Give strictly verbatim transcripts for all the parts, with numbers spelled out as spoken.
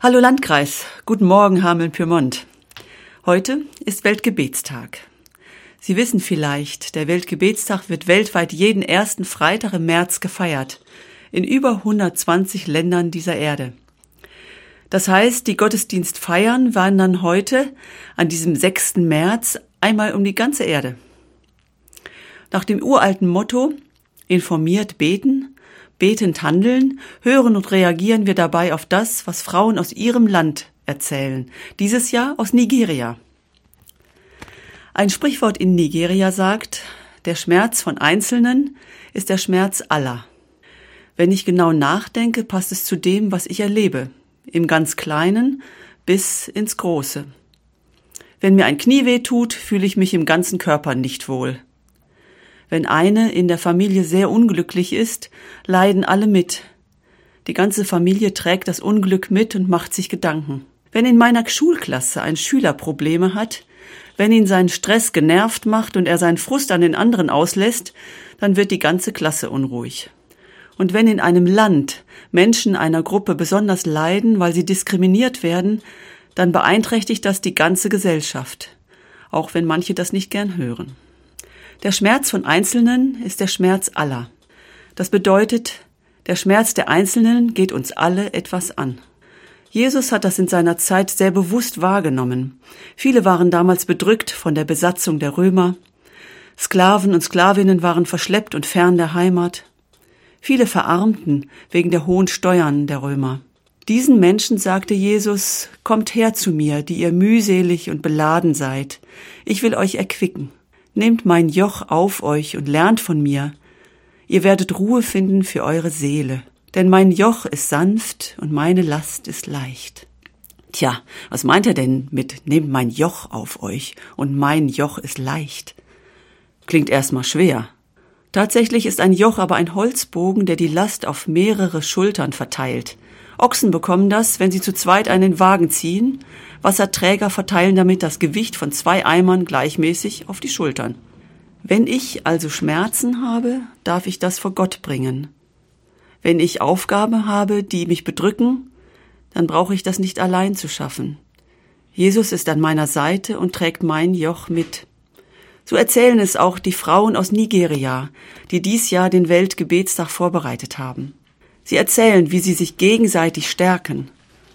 Hallo Landkreis, guten Morgen Hameln-Pyrmont. Heute ist Weltgebetstag. Sie wissen vielleicht, der Weltgebetstag wird weltweit jeden ersten Freitag im März gefeiert, in über hundertzwanzig Ländern dieser Erde. Das heißt, die Gottesdienstfeiern wandern heute, an diesem sechsten März, einmal um die ganze Erde. Nach dem uralten Motto, informiert beten, betend handeln, hören und reagieren wir dabei auf das, was Frauen aus ihrem Land erzählen, dieses Jahr aus Nigeria. Ein Sprichwort in Nigeria sagt, der Schmerz von Einzelnen ist der Schmerz aller. Wenn ich genau nachdenke, passt es zu dem, was ich erlebe, im ganz Kleinen bis ins Große. Wenn mir ein Knie weh tut, fühle ich mich im ganzen Körper nicht wohl. Wenn eine in der Familie sehr unglücklich ist, leiden alle mit. Die ganze Familie trägt das Unglück mit und macht sich Gedanken. Wenn in meiner Schulklasse ein Schüler Probleme hat, wenn ihn sein Stress genervt macht und er seinen Frust an den anderen auslässt, dann wird die ganze Klasse unruhig. Und wenn in einem Land Menschen einer Gruppe besonders leiden, weil sie diskriminiert werden, dann beeinträchtigt das die ganze Gesellschaft, auch wenn manche das nicht gern hören. Der Schmerz von Einzelnen ist der Schmerz aller. Das bedeutet, der Schmerz der Einzelnen geht uns alle etwas an. Jesus hat das in seiner Zeit sehr bewusst wahrgenommen. Viele waren damals bedrückt von der Besatzung der Römer. Sklaven und Sklavinnen waren verschleppt und fern der Heimat. Viele verarmten wegen der hohen Steuern der Römer. Diesen Menschen sagte Jesus, kommt her zu mir, die ihr mühselig und beladen seid. Ich will euch erquicken. Nehmt mein Joch auf euch und lernt von mir. Ihr werdet Ruhe finden für eure Seele. Denn mein Joch ist sanft und meine Last ist leicht. Tja, was meint er denn mit nehmt mein Joch auf euch und mein Joch ist leicht? Klingt erstmal schwer. Tatsächlich ist ein Joch aber ein Holzbogen, der die Last auf mehrere Schultern verteilt. Ochsen bekommen das, wenn sie zu zweit einen Wagen ziehen. Wasserträger verteilen damit das Gewicht von zwei Eimern gleichmäßig auf die Schultern. Wenn ich also Schmerzen habe, darf ich das vor Gott bringen. Wenn ich Aufgaben habe, die mich bedrücken, dann brauche ich das nicht allein zu schaffen. Jesus ist an meiner Seite und trägt mein Joch mit. So erzählen es auch die Frauen aus Nigeria, die dies Jahr den Weltgebetstag vorbereitet haben. Sie erzählen, wie sie sich gegenseitig stärken,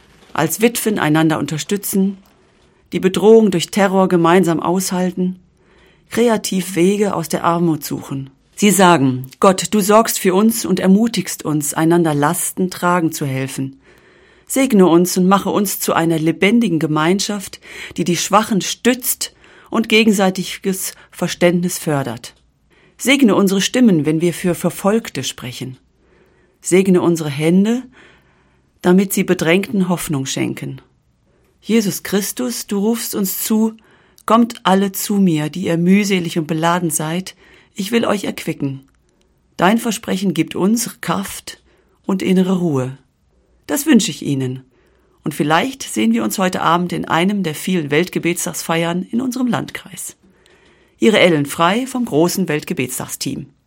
als Witwen einander unterstützen, die Bedrohung durch Terror gemeinsam aushalten, kreativ Wege aus der Armut suchen. Sie sagen, Gott, du sorgst für uns und ermutigst uns, einander Lasten tragen zu helfen. Segne uns und mache uns zu einer lebendigen Gemeinschaft, die die Schwachen stützt und gegenseitiges Verständnis fördert. Segne unsere Stimmen, wenn wir für Verfolgte sprechen. Segne unsere Hände, damit sie Bedrängten Hoffnung schenken. Jesus Christus, du rufst uns zu, kommt alle zu mir, die ihr mühselig und beladen seid, ich will euch erquicken. Dein Versprechen gibt uns Kraft und innere Ruhe. Das wünsche ich Ihnen. Und vielleicht sehen wir uns heute Abend in einem der vielen Weltgebetstagsfeiern in unserem Landkreis. Ihre Ellen Frei vom großen Weltgebetstagsteam.